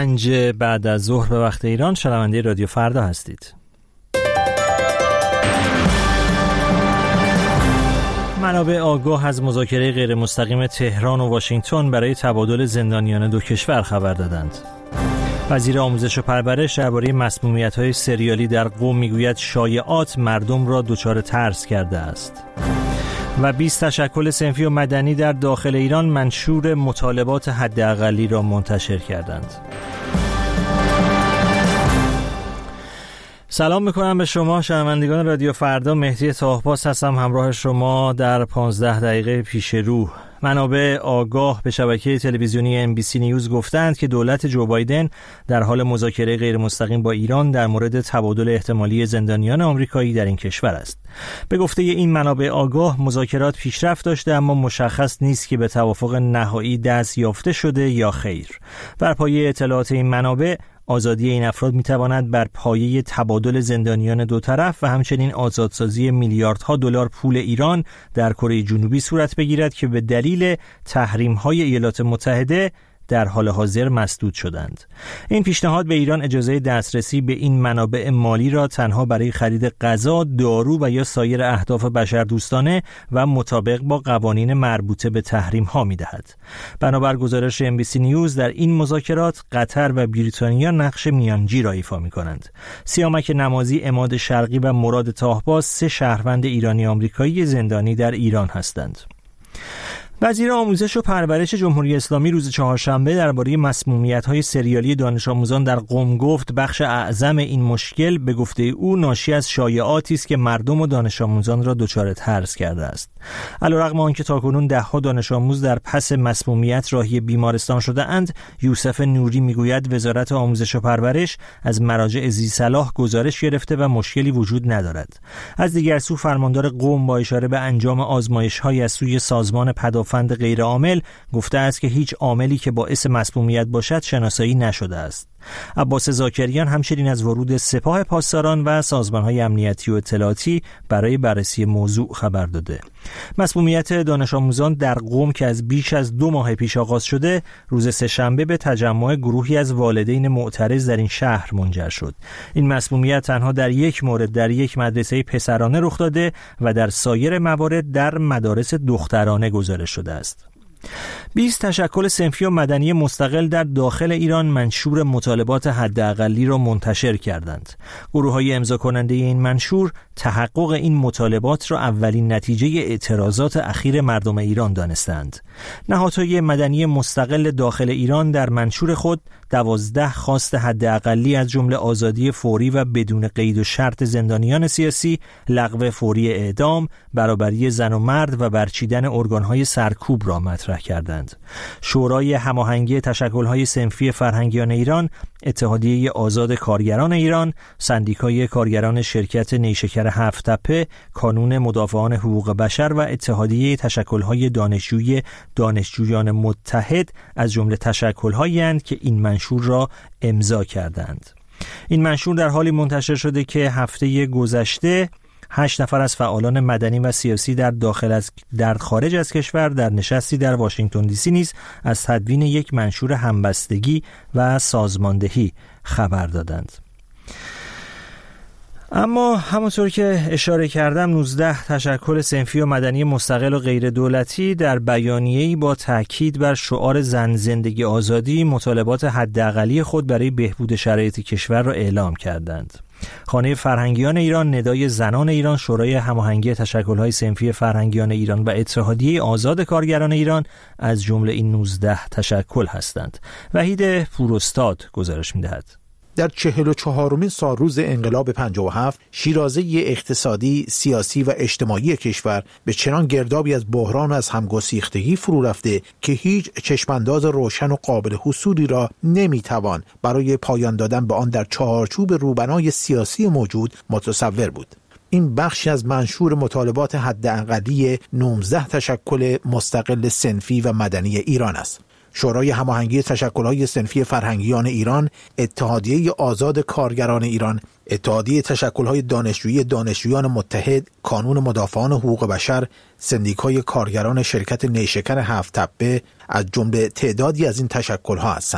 بعد از ظهر به وقت ایران شنونده رادیو فردا هستید. منابع آگاه از مذاکره غیر مستقیم تهران و واشنگتن برای تبادل زندانیان دو کشور خبر دادند. وزیر آموزش و پرورش درباره مسمومیت‌های سریالی در قم میگوید شایعات مردم را دچار ترس کرده است. و 20 تشکل صنفی و مدنی در داخل ایران منشور مطالبات حداقلی را منتشر کردند. سلام میکنم به شما شنوندگان رادیو فردا. مهدی طاه‌پاس هستم همراه شما در 15 دقیقه پیش رو. منابع آگاه به شبکه تلویزیونی NBC نیوز گفتند که دولت جو بایدن در حال مذاکره غیر مستقیم با ایران در مورد تبادل احتمالی زندانیان آمریکایی در این کشور است. به گفته این منابع آگاه مذاکرات پیشرفت داشته اما مشخص نیست که به توافق نهایی دست یافته شده یا خیر. بر پایه اطلاعات این منابع آزادی این افراد میتواند بر پایه تبادل زندانیان دو طرف و همچنین آزادسازی میلیاردها دلار پول ایران در کره جنوبی صورت بگیرد که به دلیل تحریم‌های ایالات متحده در حال حاضر مسدود شدند. این پیشنهاد به ایران اجازه دسترسی به این منابع مالی را تنها برای خرید غذا، دارو و یا سایر اهداف بشردوستانه و مطابق با قوانین مربوطه به تحریم ها می دهد. بنابر گزارش NBC نیوز در این مذاکرات قطر و بریتانیا نقش میانجی را ایفا می کنند. سیامک نمازی، عماد شرقی و مراد طاه‌پاس 3 شهروند ایرانی آمریکایی زندانی در ایران هستند. وزیر آموزش و پرورش جمهوری اسلامی روز چهارشنبه درباره مسمومیت‌های سریالی دانش آموزان در قم گفت بخش اعظم این مشکل به گفته او ناشی از شایعاتی است که مردم و دانش آموزان را دچار ترس کرده است. علیرغم آنکه تاکنون ده‌ها دانش آموز در پس مسمومیت راهی بیمارستان شده اند، یوسف نوری میگوید وزارت آموزش و پرورش از مراجع ذی‌صلاح گزارش گرفته و مشکلی وجود ندارد. از دیگر سو فرماندار قم با اشاره به انجام آزمایش‌های از سوی سازمان پدافند غیر عامل گفته است که هیچ عاملی که باعث مسمومیت باشد شناسایی نشده است. عباس زاکریان همچنین از ورود سپاه پاسداران و سازمان‌های امنیتی و اطلاعاتی برای بررسی موضوع خبر داده. مسمومیت دانش آموزان در قم که از بیش از 2 ماه پیش آغاز شده، روز سه‌شنبه به تجمع گروهی از والدین معترض در این شهر منجر شد. این مسمومیت تنها در یک مورد در یک مدرسه پسرانه رخ داده و در سایر موارد در مدارس دخترانه گزارش شده است. 20 تشکل صنفی و مدنی مستقل در داخل ایران منشور مطالبات حداقلی را منتشر کردند. گروه‌های امضا کننده این منشور تحقق این مطالبات را اولین نتیجه اعتراضات اخیر مردم ایران دانستند. نهادهای مدنی مستقل داخل ایران در منشور خود 12 خواست حداقلی از جمله آزادی فوری و بدون قید و شرط زندانیان سیاسی، لغو فوری اعدام، برابری زن و مرد و برچیدن ارگان‌های سرکوب را مطرح کردند. شورای هماهنگی تشکل‌های صنفی فرهنگیان ایران، اتحادیه آزاد کارگران ایران، سندیکای کارگران شرکت نیشکر هفت‌تپه، کانون مدافعان حقوق بشر و اتحادیه تشکل‌های دانشجویان متحد از جمله تشکل‌هایی اند که این منشور را امضا کردند. این منشور در حالی منتشر شده که هفته گذشته 8 نفر از فعالان مدنی و سیاسی در خارج از کشور در نشستی در واشنگتن دی سی نیز از تدوین یک منشور همبستگی و سازماندهی خبر دادند. اما همونطور که اشاره کردم 19 تشکل صنفی و مدنی مستقل و غیر دولتی در بیانیه‌ای با تاکید بر شعار زن زندگی آزادی مطالبات حداقلی خود برای بهبود شرایط کشور را اعلام کردند. خانه فرهنگیان ایران، ندای زنان ایران، شورای هماهنگی تشکل‌های صنفی فرهنگیان ایران و اتحادیه آزاد کارگران ایران از جمله این 19 تشکل هستند. وحید پوراستاد گزارش می‌دهد. در 44مین سالروز انقلاب 57 شیرازه اقتصادی، سیاسی و اجتماعی کشور به چنان گردابی از بحران و از همگسیختگی فرو رفته که هیچ چشمانداز روشن و قابل حصولی را نمیتوان برای پایان دادن به آن در چارچوب روبنای سیاسی موجود متصور بود. این بخشی از منشور مطالبات حداقلی 19 تشکل مستقل صنفی و مدنی ایران است. شورای هماهنگی تشکل‌های صنفی فرهنگیان ایران، اتحادیه آزاد کارگران ایران، اتحادیه تشکل‌های دانشجویان متحد، کانون مدافعان حقوق بشر، سندیکای کارگران شرکت نیشکر هفت‌تپه از جمله تعدادی از این تشکل‌ها هستند.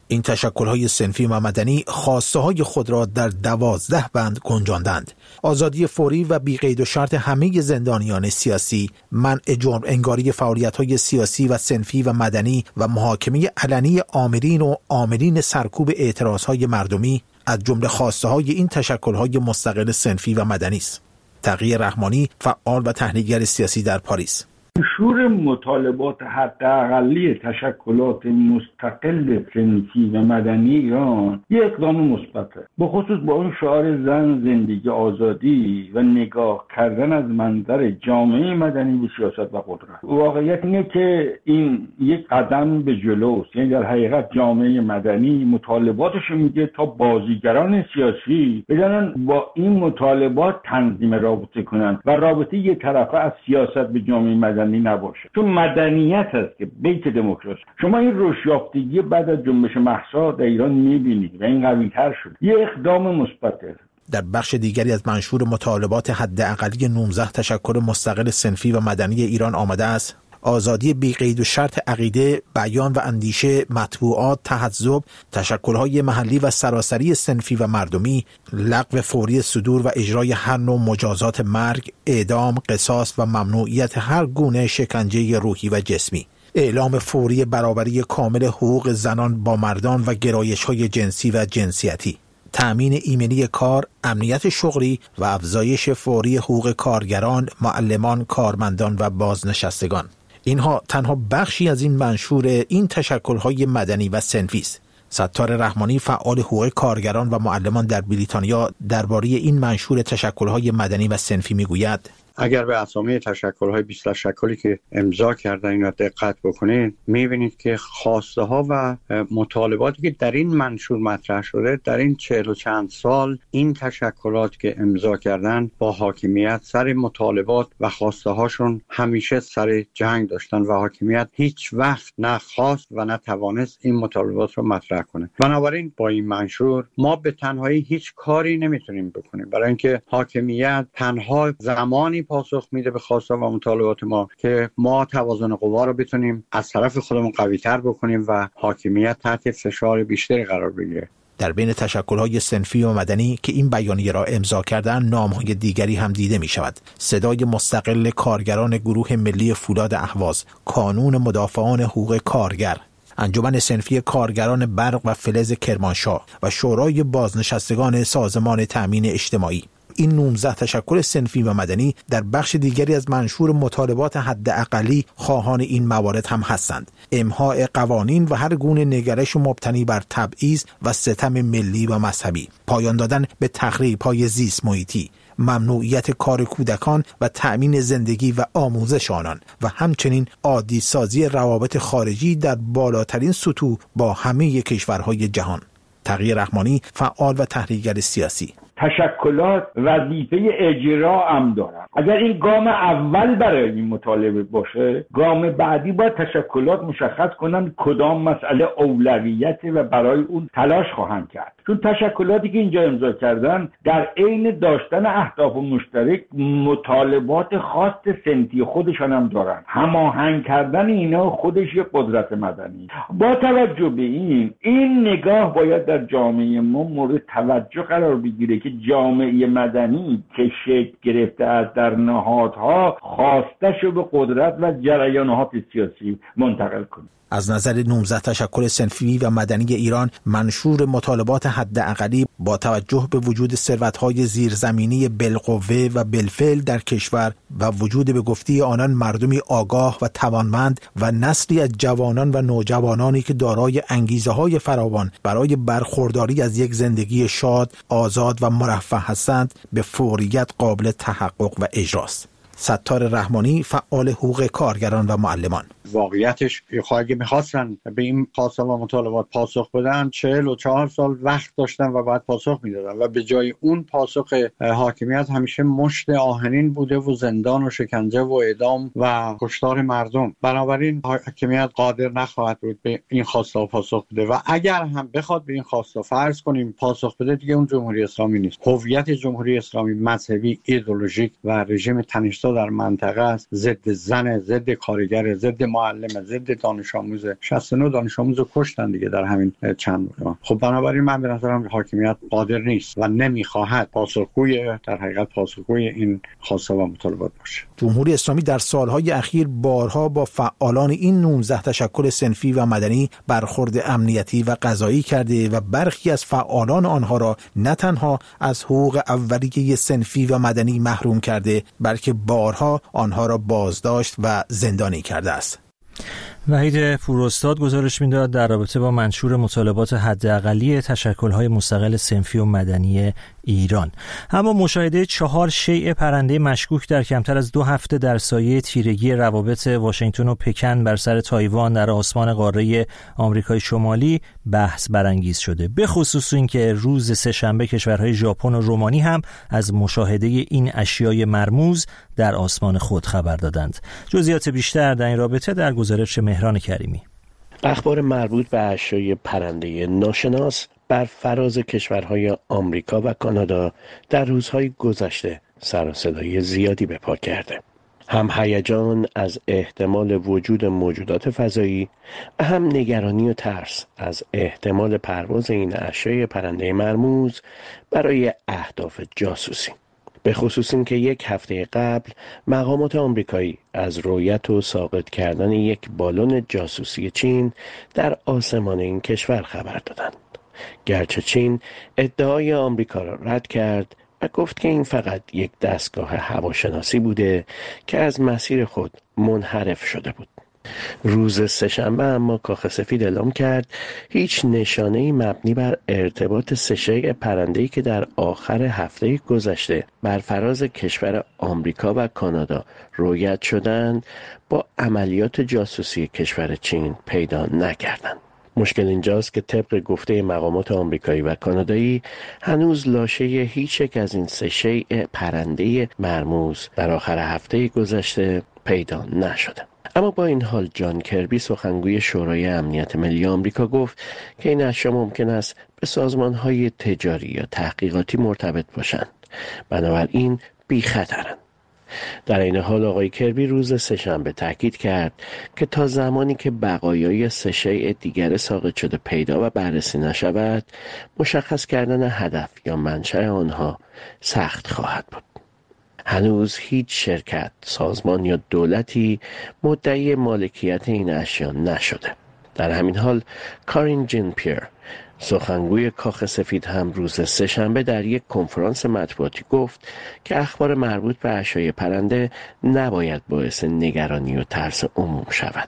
این تشکل‌های صنفی و مدنی خواسته‌های خود را در 12 بند گنجاندند: آزادی فوری و بی‌قید و شرط همه زندانیان سیاسی، منع جرم انگاری فعالیت‌های سیاسی و صنفی و مدنی و محاکمه علنی آمرین و عاملین سرکوب اعتراضهای مردمی از جمله خواسته‌های این تشکل‌های مستقل صنفی و مدنی است. تقی رحمانی، فعال و تحلیلگر سیاسی در پاریس: منشور مطالبات حداقلی تشکلات مستقل صنفی و مدنی ایران یک اقدام مثبته، به خصوص با اون شعار زن، زندگی، آزادی و نگاه کردن از منظر جامعه مدنی به سیاست و قدرت. واقعیت اینه که این یک قدم به جلوست، یعنی در حقیقت جامعه مدنی مطالباتش میگه تا بازیگران سیاسی بدانن با این مطالبات تنظیم رابطه کنن و رابطه یک طرفه از سیاست به جامعه مدنی نباشه، چون مدنیت هست که بیت دموکراسی. شما این رشدیافتگی بعد از جنبش مهسا در ایران میبینید و این قوی‌تر شد. یه اقدام مثبته. در بخش دیگری از منشور مطالبات حداقلی 19 تشکل مستقل صنفی و مدنی ایران آمده است: آزادی بی‌قید و شرط عقیده، بیان و اندیشه، مطبوعات، تحزب، تشکل‌های محلی و سراسری صنفی و مردمی، لغو فوری صدور و اجرای هر نوع مجازات مرگ، اعدام، قصاص و ممنوعیت هر گونه شکنجه روحی و جسمی، اعلام فوری برابری کامل حقوق زنان با مردان و گرایش‌های جنسی و جنسیتی، تأمین ایمنی کار، امنیت شغلی و افزایش فوری حقوق کارگران، معلمان، کارمندان و بازنشستگان. اینها تنها بخشی از این منشور این تشکل‌های مدنی و صنفی است. ستار رحمانی، فعال حقوق کارگران و معلمان در بریتانیا، درباره این منشور تشکل‌های مدنی و صنفی میگوید: اگر به اسامی تشکل‌های 20 تشکلی که امضا کردن اینا دقت بکنید، می‌بینید که خواسته ها و مطالباتی که در این منشور مطرح شده در این 40 و چند سال، این تشکلات که امضا کردن با حاکمیت سر مطالبات و خواسته هاشون همیشه سر جنگ داشتن و حاکمیت هیچ وقت نه خواست و نه توانست این مطالبات رو مطرح کنه. بنابراین با این منشور ما به تنهایی هیچ کاری نمیتونیم بکنیم، برای اینکه حاکمیت تنها زمانی پاسخ میده به خواسته و مطالبات ما که ما توازن قوا رو بتونیم از طرف خودمون قوی‌تر بکنیم و حاکمیت تحت فشار بیشتری قرار بگیره. در بین تشکل‌های صنفی و مدنی که این بیانیه را امضا کردند، نام‌های دیگری هم دیده می‌شود: صدای مستقل کارگران گروه ملی فولاد اهواز، کانون مدافعان حقوق کارگر، انجمن صنفی کارگران برق و فلز کرمانشاه و شورای بازنشستگان سازمان تأمین اجتماعی. این 19 تشکل صنفی و مدنی در بخش دیگری از منشور مطالبات حداقلی خواهان این موارد هم هستند: امحاء قوانین و هر گونه نگرش مبتنی بر تبعیض و ستم ملی و مذهبی، پایان دادن به تخریب‌های زیست محیطی، ممنوعیت کار کودکان و تأمین زندگی و آموزش آنان و همچنین عادی سازی روابط خارجی در بالاترین سطوح با همه کشورهای جهان. تقی رحمانی، فعال و تحلیلگر سیاسی: تشکلات وظیفه اجرا هم دارن. اگر این گام اول برای این مطالبه باشه، گام بعدی باید تشکلات مشخص کنن کدام مسئله اولویت و برای اون تلاش خواهند کرد. چون تشکلاتی که اینجا امضا کردن در عین داشتن اهداف مشترک مطالبات خاص صنفی خودشان هم دارن. هماهنگ کردن اینا خودش یک قدرت مدنی. با توجه به این نگاه باید در جامعه ما مورد توجه قرار بگیره که جامعه مدنی که شکل گرفته از در نهادها خواستش به قدرت و جریانات سیاسی منتقل کنه. از نظر 19 تشکل صنفی و مدنی ایران، منشور مطالبات حداقلی با توجه به وجود ثروت‌های زیرزمینی بالقوه و بالفعل در کشور و وجود به گفته آنان مردمی آگاه و توانمند و نسلی از جوانان و نوجوانانی که دارای انگیزه‌های فراوان برای برخورداری از یک زندگی شاد، آزاد و مرفه هستند، به فوریت قابل تحقق و اجراست. ستار رحمانی، فعال حقوق کارگران و معلمان: واقعیتش اگه میخواستن به این خواسته و مطالبات پاسخ بدن 44 سال وقت داشتن و باید پاسخ میدادن و به جای اون پاسخ حاکمیت همیشه مشت آهنین بوده و زندان و شکنجه و اعدام و کشتار مردم. بنابراین حاکمیت قادر نخواهد بود به این خواسته پاسخ بده و اگر هم بخواد به این خواسته فرض کنیم پاسخ بده، دیگه اون جمهوری اسلامی نیست. هویت جمهوری اسلامی مذهبی، ایدئولوژیک و رژیم تنش تروریست‌ها در منطقه است، ضد زن، ضد کارگر، ضد معلم، ضد دانش آموز. 69 دانش آموز رو کشتن دیگه در همین چند ماه. خب بنابراین من به نظرم حاکمیت قادر نیست و نمیخواهد در حقیقت پاسخگوی این خواسته و مطالبات باشه. جمهوری اسلامی در سالهای اخیر بارها با فعالان این 19 تشکل صنفی و مدنی برخورد امنیتی و قضایی کرده و برخی از فعالان آنها را نه تنها از حقوق اولیه صنفی و مدنی محروم کرده، بلکه بارها آنها را بازداشت و زندانی کرده است. وحید پوراستاد گزارش می‌داد در رابطه با منشور مطالبات حداقلی تشکل‌های مستقل صنفی و مدنی ایران. اما مشاهده 4 شیء پرنده مشکوک در کمتر از 2 هفته در سایه تیرگی روابط واشنگتن و پکن بر سر تایوان در آسمان قاره آمریکای شمالی بحث برانگیز شده، به خصوص اینکه روز سه‌شنبه کشورهای ژاپن و رومانی هم از مشاهده این اشیای مرموز در آسمان خود خبر دادند. جزئیات بیشتر در این رابطه در گزارش مهران کریمی. اخبار مربوط به اشیای پرنده ناشناس بر فراز کشورهای آمریکا و کانادا در روزهای گذشته سر و صدای زیادی به پا کرده. هم هیجان از احتمال وجود موجودات فضایی و هم نگرانی و ترس از احتمال پرواز این اشیای پرنده مرموز برای اهداف جاسوسی. به خصوص اینکه 1 هفته قبل مقامات آمریکایی از رویت و ساقط کردن یک بالون جاسوسی چین در آسمان این کشور خبر دادند. گرچه چین ادعای آمریکا را رد کرد و گفت که این فقط یک دستگاه هواشناسی بوده که از مسیر خود منحرف شده بود. روز سه‌شنبه اما کاخ سفید اعلام کرد هیچ نشانه‌ای مبنی بر ارتباط 3 شیء پرنده‌ای که در آخر هفته گذشته بر فراز کشور آمریکا و کانادا رویت شدند با عملیات جاسوسی کشور چین پیدا نکردند. مشکل اینجاست که طبق گفته مقامات آمریکایی و کانادایی هنوز لاشه هیچ یک از این 3 شیء پرنده مرموز در آخر هفته گذشته پیدا نشده. اما با این حال جان کربی سخنگوی شورای امنیت ملی آمریکا گفت که این اشیا ممکن است به سازمان‌های تجاری یا تحقیقاتی مرتبط باشند، بنابراین بی خطرند. در این حال آقای کربی روز سه‌شنبه تاکید کرد که تا زمانی که بقایای 3 شیء دیگر ساقط شده پیدا و بررسی نشود، مشخص کردن هدف یا منشأ آنها سخت خواهد بود. هنوز هیچ شرکت، سازمان یا دولتی مدعی مالکیت این اشیا نشده. در همین حال کارین جین پیر سخنگوی کاخ سفید هم روز سه‌شنبه در یک کنفرانس مطبوعاتی گفت که اخبار مربوط به اشیای پرنده نباید باعث نگرانی و ترس عموم شود.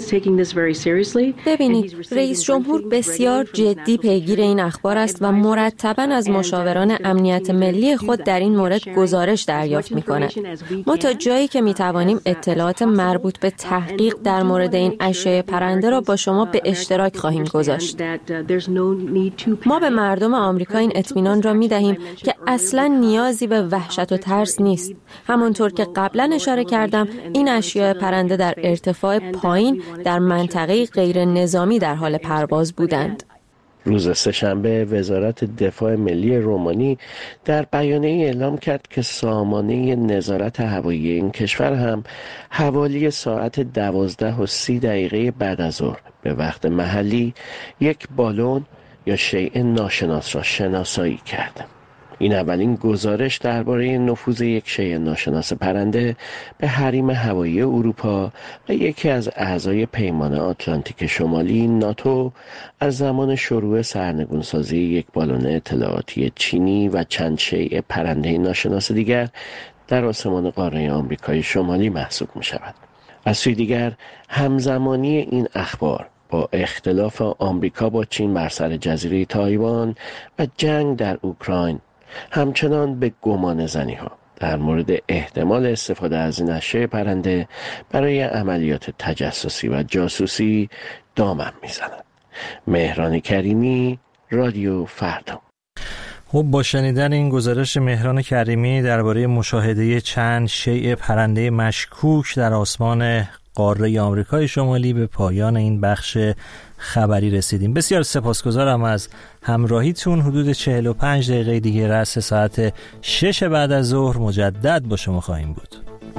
ببینید، رئیس جمهور بسیار جدی پیگیر این اخبار است و مرتباً از مشاوران امنیت ملی خود در این مورد گزارش دریافت می‌کند. ما تا جایی که می‌توانیم اطلاعات مربوط به تحقیق در مورد این اشیای پرنده را با شما به اشتراک خواهیم گذاشت. ما به مردم آمریکا این اطمینان را می‌دهیم که اصلاً نیازی به وحشت و ترس نیست. همانطور که قبلا اشاره کردم، این اشیاء پرنده در ارتفاع پایین در منطقه غیر نظامی در حال پرواز بودند. روز سه‌شنبه وزارت دفاع ملی رومانی در بیانیه اعلام کرد که سامانه نظارت هوایی این کشور هم حوالی ساعت 12:30 بعد از ظهر به وقت محلی یک بالون یا شیء ناشناس را شناسایی کرد. این اولین گزارش درباره نفوذ یک شیء ناشناس پرنده به حریم هوایی اروپا و یکی از اعضای پیمان آتلانتیک شمالی ناتو از زمان شروع سرنگونسازی یک بالون اطلاعاتی چینی و چند شیء پرنده ناشناس دیگر در آسمان قاره آمریکای شمالی محسوب می شود. از سوی دیگر همزمانی این اخبار با اختلاف آمریکا با چین بر سر جزیره تایوان و جنگ در اوکراین همچنان به گمان زنی‌ها در مورد احتمال استفاده از این اشیاء پرنده برای عملیات تجسسی و جاسوسی دامن می‌زند. مهران کریمی، رادیو فردا. خب با شنیدن این گزارش مهران کریمی درباره مشاهده چند شیء پرنده مشکوک در آسمان قاره آمریکای شمالی به پایان این بخش خبری رسیدیم. بسیار سپاسگزارم از همراهیتون. حدود 45 دقیقه دیگه رس ساعت 6 بعد از ظهر مجدد با شما خواهیم بود.